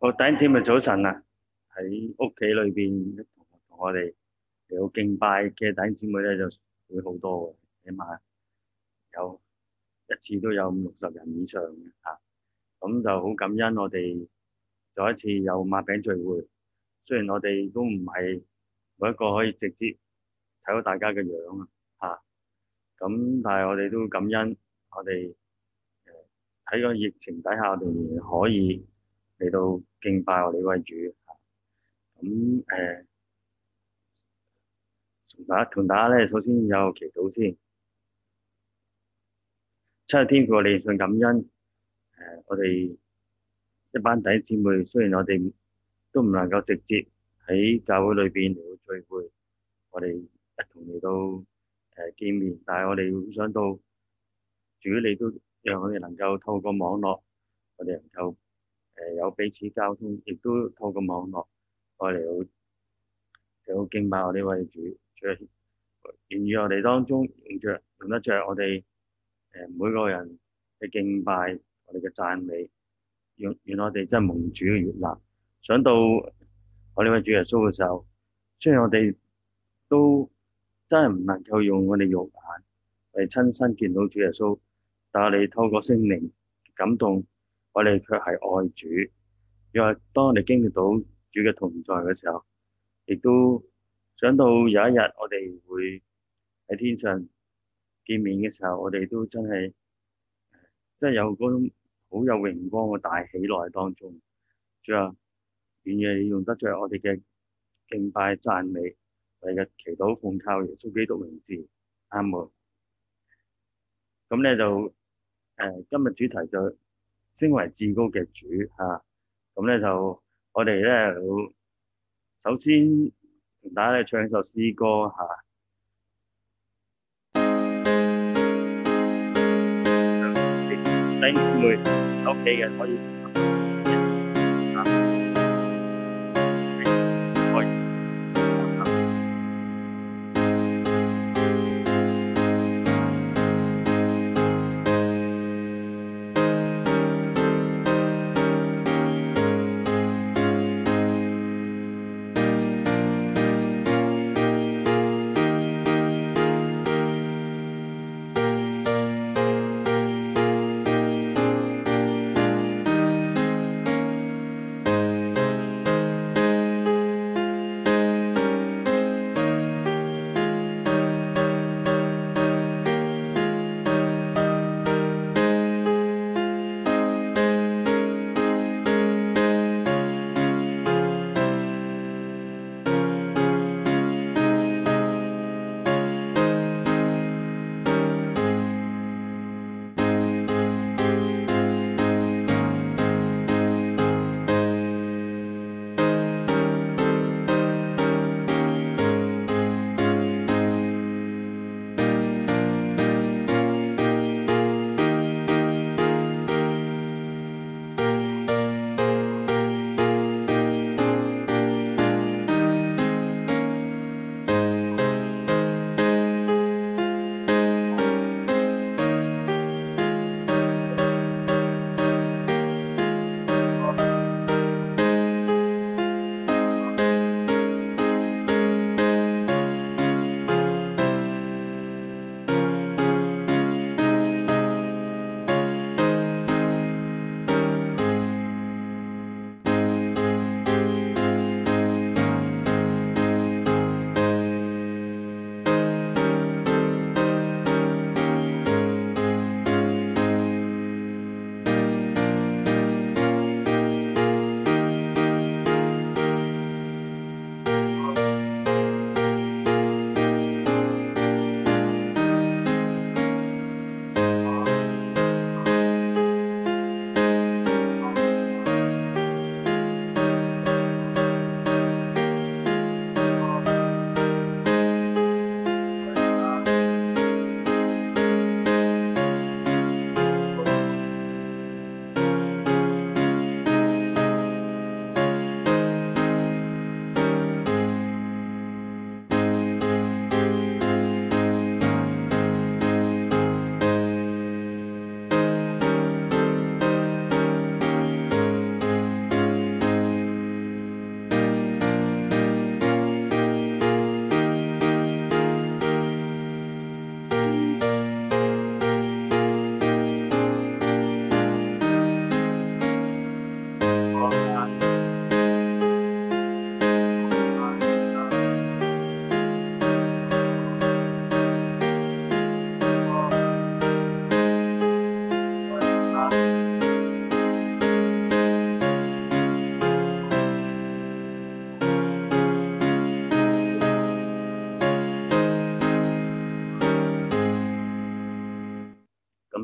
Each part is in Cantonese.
好，弟兄姊妹早晨啊！喺屋企裏邊同我哋嚟到敬拜嘅弟兄姊妹咧，就會好多嘅，起碼有一次都有50、60人以上嘅嚇。咁就好感恩我哋再一次有擘餅聚會。雖然我哋都唔係每一個可以直接睇到大家嘅樣啊嚇，咁但係我哋都感恩我哋喺個疫情底下，我哋仍然可以嚟到敬拜我哋呢位主。咁同大家咧，首先有祈禱先。七日天父，我哋信感恩。我哋一班弟兄姊妹，雖然我哋都唔能夠直接喺教會裏邊嚟到聚會，我哋一同嚟到見面，但係我哋會想到主，你都讓我哋能夠透過網絡，我哋能夠有彼此交通，亦都透過網絡，我哋嚟到敬拜我呢位主。主啊，願意我哋當中用得着我哋每個人嘅敬拜，我哋嘅讚美，願我哋真係蒙主嘅悅納。想到我呢位主耶穌嘅時候，雖然我哋都真係唔能夠用我哋肉眼嚟親身見到主耶穌，但係我哋透過聖靈感動，我哋卻係愛主。因為當我哋經歷到主嘅同在嘅時候，亦都想到有一日我哋會喺天上見面嘅時候，我哋都真係有嗰種好有榮光嘅大喜樂喺當中。主啊，願意用得着我哋嘅敬拜讚美，我哋嘅祈禱奉靠耶穌基督名字，阿門。咁咧就今日主題就稱為至高嘅主嚇。咁咧就我哋咧首先同大家咧唱一首詩歌嚇。弟兄姊妹喺屋企嘅可以可以。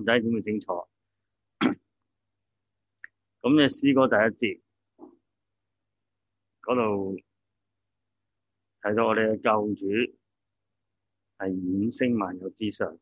弟兄姊妹清楚。咁嘅詩歌第一節嗰度提到我哋嘅救主係遠升萬有之上，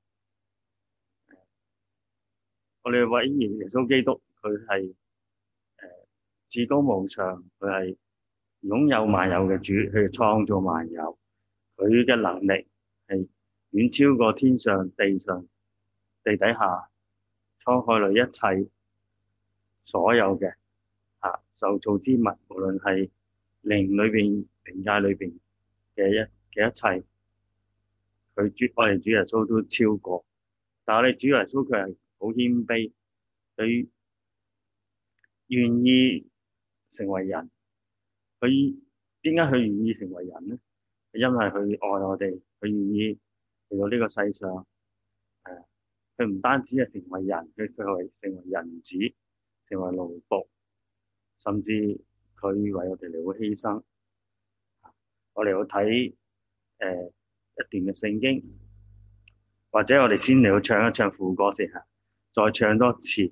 我哋嘅偉人耶穌基督佢係至高無上，佢係擁有萬有嘅主，佢係創造萬有，佢嘅能力係遠超過天上、地上、地底下、滄海裏一切所有嘅受造之物，無論係靈裏邊、靈界裏邊嘅一切，我哋主耶穌都超過。但係我哋主耶穌佢係好謙卑，佢願意成為人。佢點解佢願意成為人呢？因為佢愛我哋，佢願意嚟到呢個世上。佢唔單止係成為人，佢係成為人子，成為奴僕，甚至佢為我哋嚟到犧牲。我哋要睇一段嘅聖經，或者我哋先嚟到唱一唱副歌先嚇，再唱多次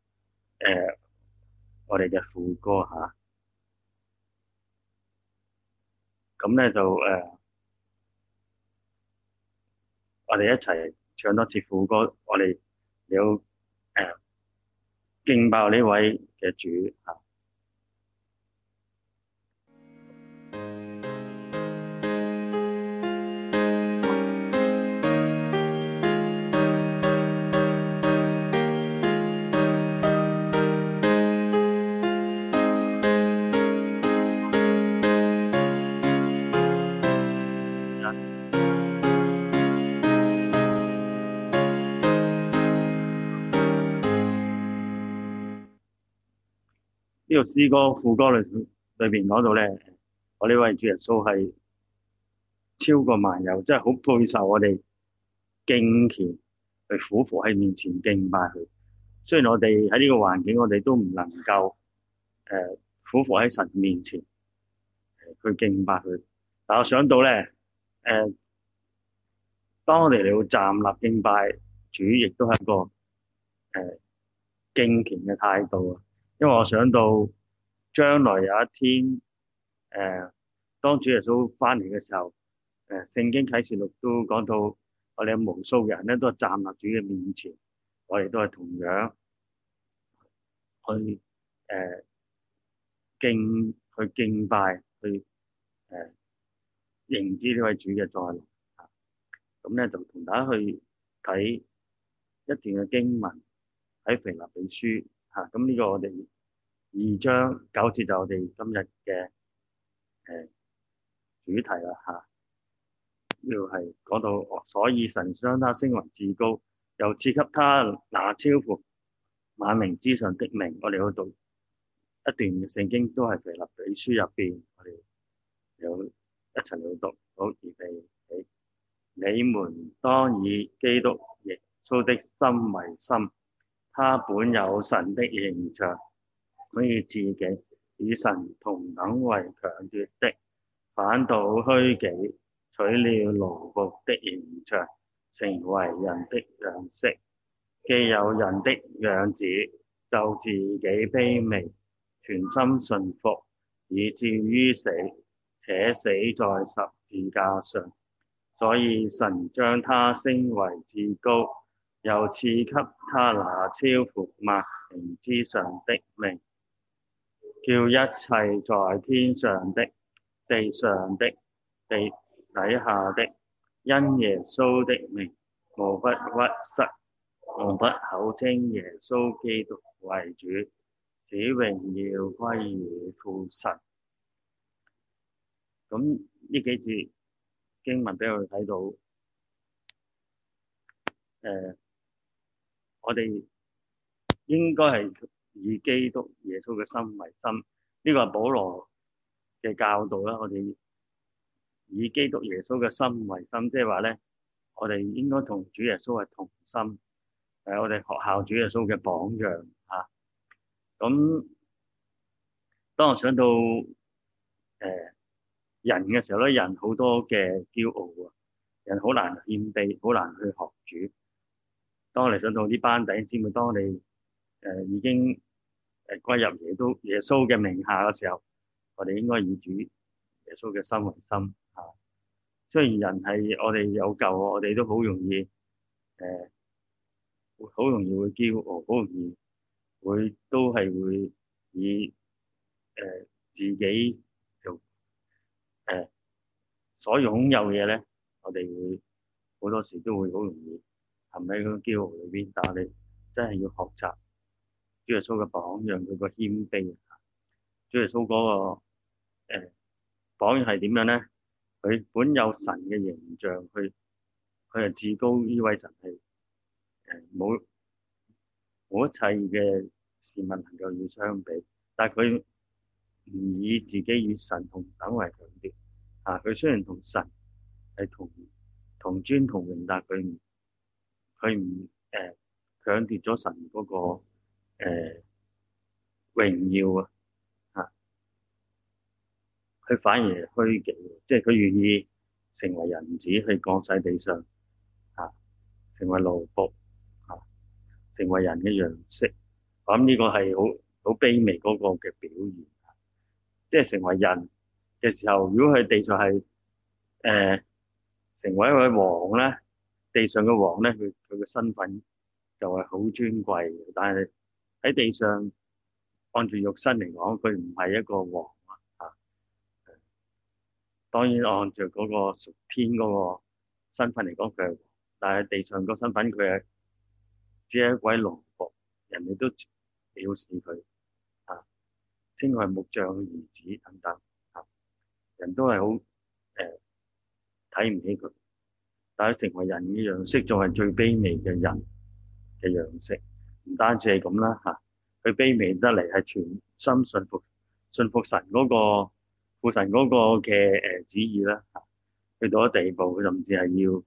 我哋嘅副歌嚇。咁咧就我哋一齊唱多次副歌，我哋要敬拜呢位嘅主嚇。呢個詩歌副歌裏邊講到咧，我呢位主耶穌係超過萬有，即係好配受我哋敬虔去俯伏喺面前敬拜佢。雖然我哋喺呢個環境，我哋都唔能夠俯伏喺神面前去敬拜佢，但我想到咧當我哋嚟到站立敬拜主，亦都係一個敬虔嘅態度啊！因為我想到將來有一天，當主耶穌翻嚟嘅時候，聖經啟示錄都講到，我哋有無數嘅人咧都係站立主嘅面前，我哋都係同樣去敬拜，去迎接呢位主嘅再來。咁咧就同大家去睇一段嘅經文喺腓立比書嚇，咁呢個我哋2章9節就我哋今日嘅主題啦嚇。呢度係講到，所以神將他升為至高，又賜給他那超乎萬名之上的名。我哋嗰度一段嘅聖經都係腓立比書入邊，我哋有一齊嚟讀。好，預備起。你們當以基督耶穌的心為心，他本有神的形象，可以自己與神同等為強奪的，反倒虛己，取了奴僕的形象，成為人的樣式。既有人的樣子，就自己卑微，全心順服，以至於死，且死在十字架上。所以神將他升為至高，又賜給他那超乎萬名之上的名，叫一切在天上的、地上的、地底下的，因耶穌的名，無不屈膝，無不口稱耶穌基督為主，使榮耀歸於父神。咁呢幾節經文俾我哋睇到，我哋應該係以基督耶穌嘅心為心，呢個係保羅嘅教導啦。我哋以基督耶穌嘅心為心，即係話咧，我哋應該同主耶穌係同心，我哋學效主耶穌嘅榜樣嚇。咁當我想到人嘅時候咧，人好多嘅驕傲啊，人好難謙卑，好難去學主。 當我哋想到呢班弟兄姊妹，當我哋已經歸入耶穌嘅名下嘅時候，我哋應該以主耶穌嘅心為心啊。雖然人係我哋有舊，我哋都好容易誒，好容易會驕傲，好容易都係會以自己就所擁有嘅嘢咧，我哋會好多時都會好容易陷喺嗰個驕傲裏邊。但係我哋真係要學習主耶穌嘅榜樣，佢個謙卑。主耶穌嗰個榜樣係點樣咧？佢本有神嘅形象，佢係至高，呢位神係冇一切嘅事物能夠與相比，但係佢唔以自己與神同等為強調。佢雖然同神係同尊同榮，但係佢唔強奪咗神嗰個榮耀啊！佢反而係虛己，即係佢願意成為人子去降世地上，成為奴僕，成為人嘅樣式。我諗呢個係好卑微嗰個嘅表現，即係成為人嘅時候，如果佢地上係成為一位王咧，地上嘅王咧，佢嘅身份就係好尊貴嘅。但係喺地上按住肉身嚟講，佢唔係一個王啊。當然按照嗰個屬天嗰個身份嚟講，佢係王，但係地上個身份佢係只係一位奴僕，人哋都藐視佢稱佢係木匠嘅兒子等等人都係好睇唔起佢。但係成為人嘅樣式，仲係最卑微嘅人嘅樣式。唔單止係咁啦，佢卑微得嚟係全心信服神嗰個父神嗰個嘅旨意啦。去到一地步，佢甚至係要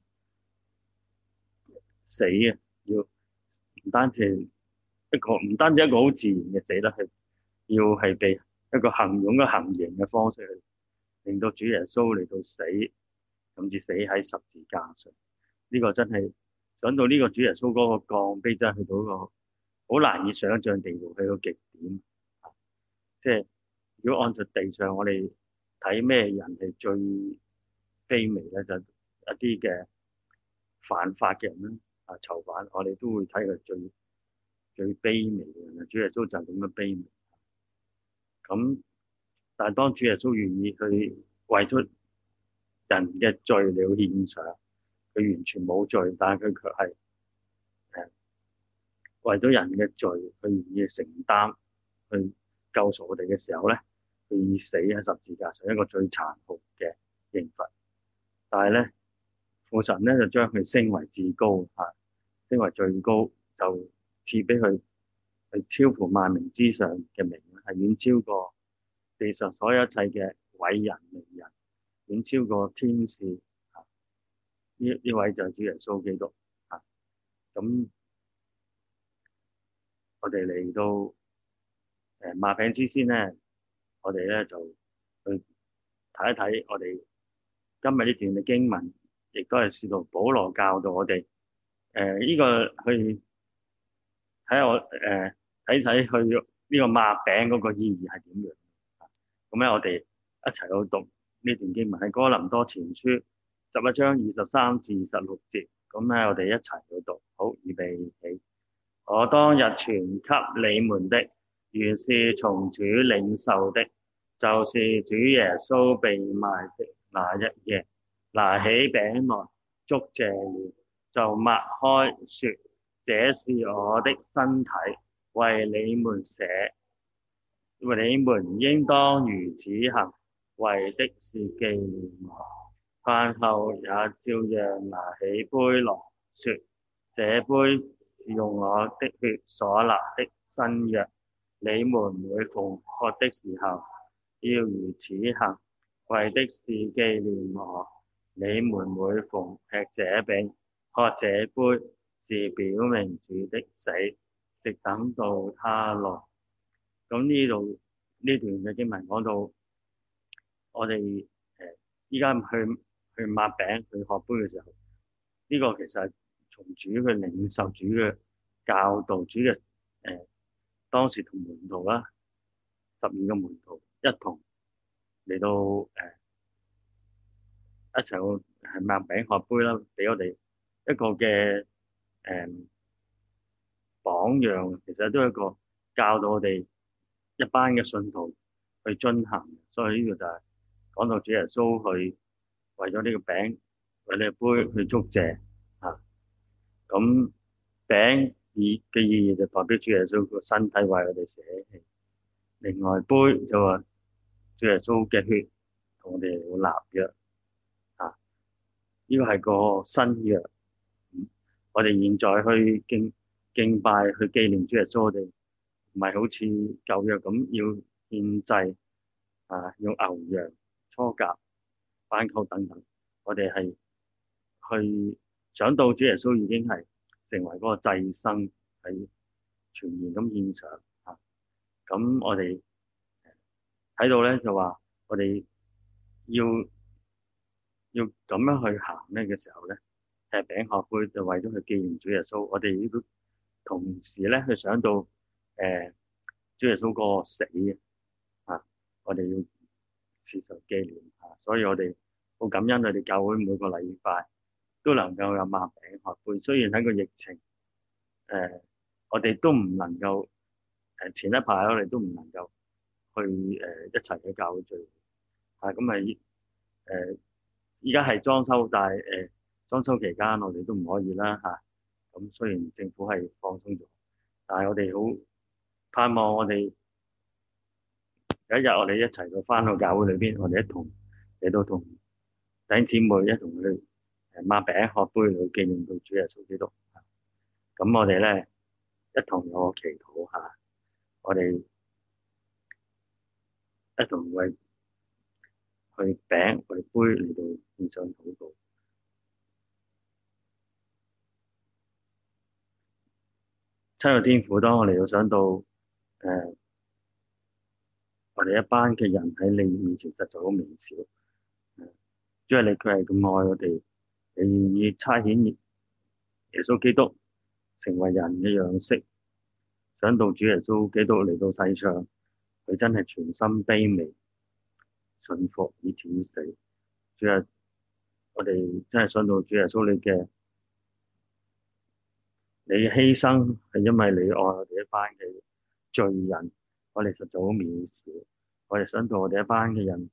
死嘅，要唔單止一個好自然嘅死啦，係要係被一個用一個行刑嘅方式去令到主耶穌嚟到死，甚至死喺十字架上。呢個真係想到呢個主耶穌嗰個降卑，真係去到一個好難以想象地步，去到極點。即係如果按照地上，我哋睇咩人係最卑微咧，就一啲嘅犯法嘅人啦，囚犯，我哋都會睇佢最卑微嘅人。主耶穌就係咁樣卑微。咁但係當主耶穌願意去為出人嘅罪嚟獻上，佢完全冇罪，但係佢卻係為咗人嘅罪，佢願意承擔去救贖我哋嘅時候咧，佢願意死喺十字架上，一個最殘酷嘅刑罰。但係咧，父神咧就將佢升為至高，升為最高，就賜俾佢係超乎萬名之上嘅名，係遠超過地上所有一切嘅偉人名人，遠超過天使。呢位就係主耶穌基督。咁我哋嚟到擘餅之先咧，我哋咧就去睇一睇我哋今日呢段嘅經文，亦都係使徒保羅教導我哋呢個去睇我睇睇去呢個擘餅嗰個意義係點樣。咁咧我哋一齊去讀呢段經文，喺哥林多前書11章23至26節。咁咧我哋一齊去讀。好，預備起。我當日傳給你們的，原是從主領受的，就是主耶穌被賣的那一夜，拿起餅來，祝謝了，就擘開，說：這是我的身體，為你們捨，你們應當如此行，為的是紀念我。飯後也照樣拿起杯來，說：這杯是用我的血所立的新約，你們每逢喝的時候，要如此行，為的是紀念我。你們每逢吃這餅、喝這杯，是表明主的死，直等到他來。咁呢段嘅經文講到，我哋依家去擘餅去喝杯嘅時候，呢個其實係從主嘅領受、主嘅教導、主嘅當時同門徒啦，12個門徒一同嚟到一齊去係擘餅喝杯啦，俾我哋一個嘅榜樣，其實都係一個教導我哋一班嘅信徒去遵行。所以呢個就係講到主耶穌去為咗呢個餅、為呢個杯去祝謝啊。咁餅嘅意義就代表主耶穌個身體為我哋捨棄，另外杯就話主耶穌嘅血同我哋立約啊。呢個係個新約，我哋現在去敬拜去紀念主耶穌，我哋唔係好似舊約咁要獻祭啊，用牛羊、初甲、斑鳩等等，我哋係去想到主耶穌已經係成為嗰個祭牲，係全然咁獻上啊。咁我哋喺度咧就話，我哋要咁樣去行咧嘅時候咧，吃餅喝杯就為咗去紀念主耶穌。我哋亦都同時咧去想到主耶穌個死啊，我哋要時常紀念啊。所以我哋好感恩我哋教會每個禮拜都能夠有擘餅喝杯。雖然喺個疫情我哋都唔能夠前一排我哋都唔能夠去一齊嘅教會聚會啊。咁咪依家係裝修，但係裝修期間我哋都唔可以啦嚇。咁雖然政府係放鬆咗，但係我哋好盼望我哋有一日我哋一齊到返到教會裏邊，我哋一同嚟到同弟兄姊妹一同去擘餅喝杯嚟紀念到主耶穌基督。咁我哋咧一同有個祈禱嚇，我哋一同為去餅為杯嚟到獻上禱告。親愛天父，當我哋要想到我哋一班嘅人喺你面前實在好微小，因為你佢係咁愛我哋，你願意差遣耶穌基督成為人嘅樣式，想到主耶穌基督嚟到世上，佢真係全心卑微、順服以至於死。主啊，我哋真係想到主耶穌你嘅犧牲係因為你愛我哋一班嘅罪人，我哋實在好渺小。我哋想到我哋一班嘅人，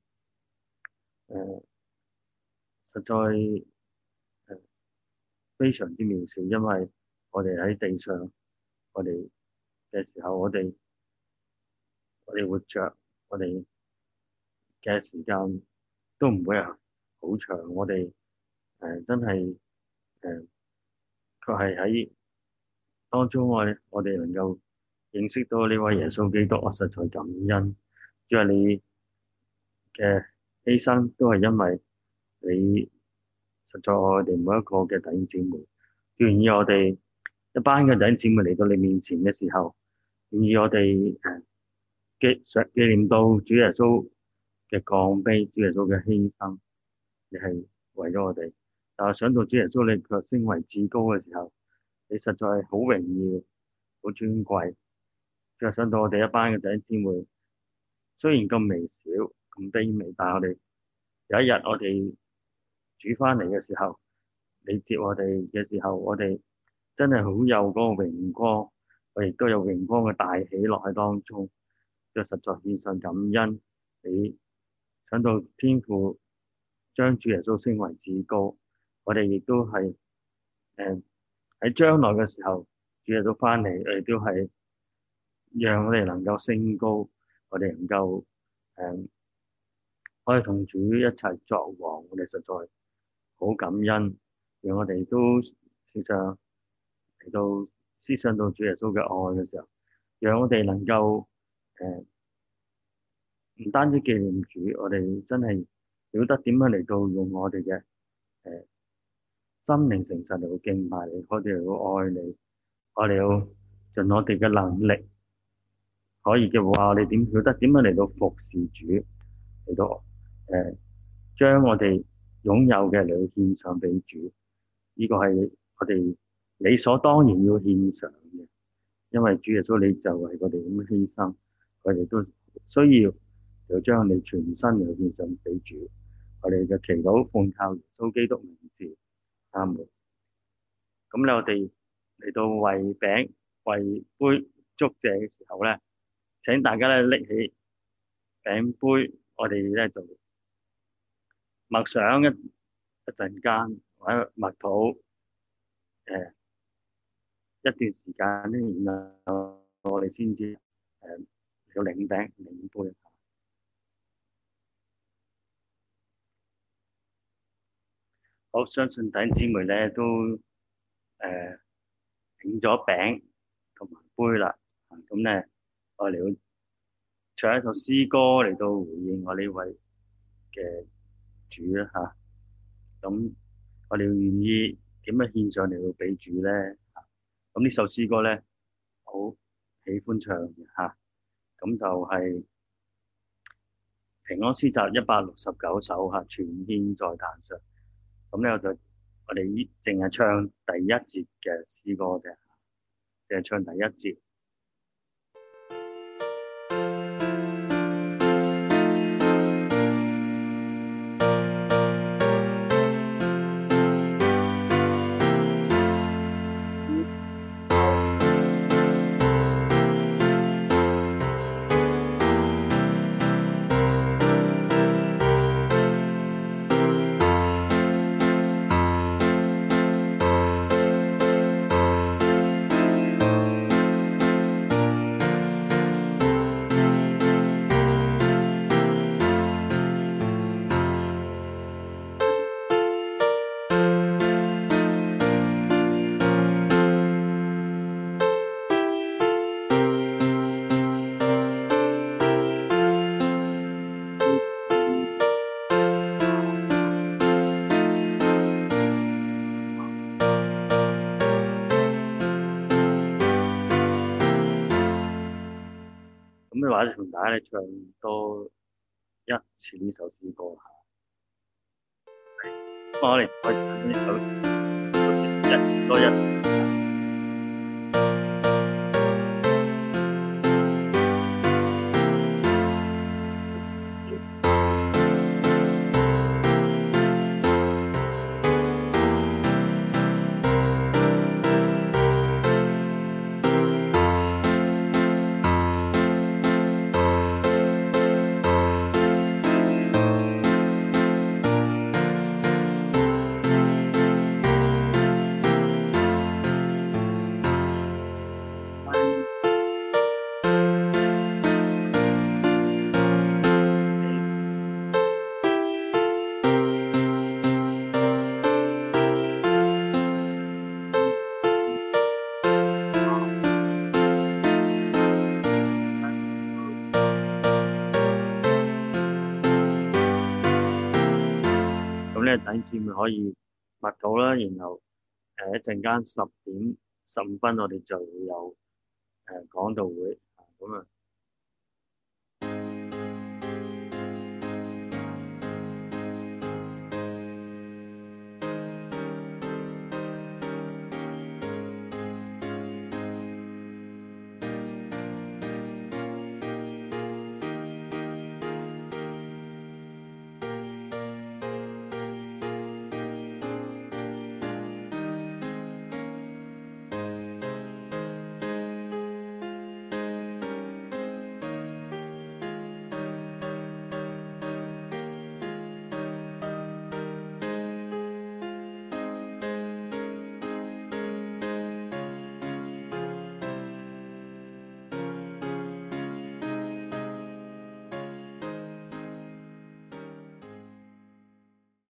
實在非常之渺小，因為我哋喺地上，我哋嘅時候，我哋活着，我哋嘅時間都唔會係好長。我哋真係佢係喺當中我哋能夠認識到呢位耶穌基督，我實在感恩，因為你嘅犧牲都係因為你實在愛我哋每一個嘅弟兄姊妹，願意我哋一班嘅弟兄姊妹嚟到你面前嘅時候，願意我哋紀念到主耶穌嘅降卑，主耶穌嘅犧牲，你係為咗我哋。但係想到主耶穌你卻升為至高嘅時候，你實在係好榮耀、好尊貴。就想到我哋一班嘅弟兄姊妹，雖然咁微小、咁卑微，但係我哋有一日我哋主翻嚟嘅時候，你接我哋嘅時候，我哋真係好有嗰個榮光，我亦都有榮光嘅大喜樂喺當中，就實在獻上感恩。你想到天父將主耶穌升為至高，我哋亦都係喺將來嘅時候，主耶穌翻嚟，我哋都係讓我哋能夠升高，我哋能夠可以同主一齊作王，我哋實在好感恩，讓我哋都時常嚟到思想到主耶穌嘅愛嘅時候，讓我哋能夠唔單止紀念主，我哋真係曉得點樣嚟到用我哋嘅心靈誠實嚟到敬拜你，我哋要愛你，我哋要盡我哋嘅能力，可以嘅話，我哋點曉得點樣嚟到服侍主，嚟到將我哋擁有嘅嚟到獻上俾主，呢個係我哋理所當然要獻上嘅，因為主耶穌你就為我哋咁樣犧牲，我哋都需要就將你全身嚟獻上俾主。我哋嘅祈禱奉靠耶穌基督名字，阿門。咁咧，我哋嚟到為餅為杯祝謝嘅時候咧，請大家咧拎起餅杯，我哋咧就默想一陣間，或者默禱誒一段時間咧，然後我哋先至要領餅領杯。我相信弟兄姊妹咧都領咗餅同埋杯啦，咁咧我哋要唱一首詩歌嚟到回應我呢位嘅主啦嚇。咁我哋願意點樣獻上嚟到俾主咧？咁呢首詩歌咧，好喜歡唱嘅嚇。咁就係平安詩集169首嚇，全獻在壇上。咁咧我哋淨係唱第一節嘅詩歌啫，淨係唱第一節。咁嘅話，同大家咧唱多一次呢首詩歌嚇。我哋可以唱呢首一多一。咁咧，弟兄姊妹可以默禱啦，然後一陣間10點15分，我哋就會有講道會咁啊。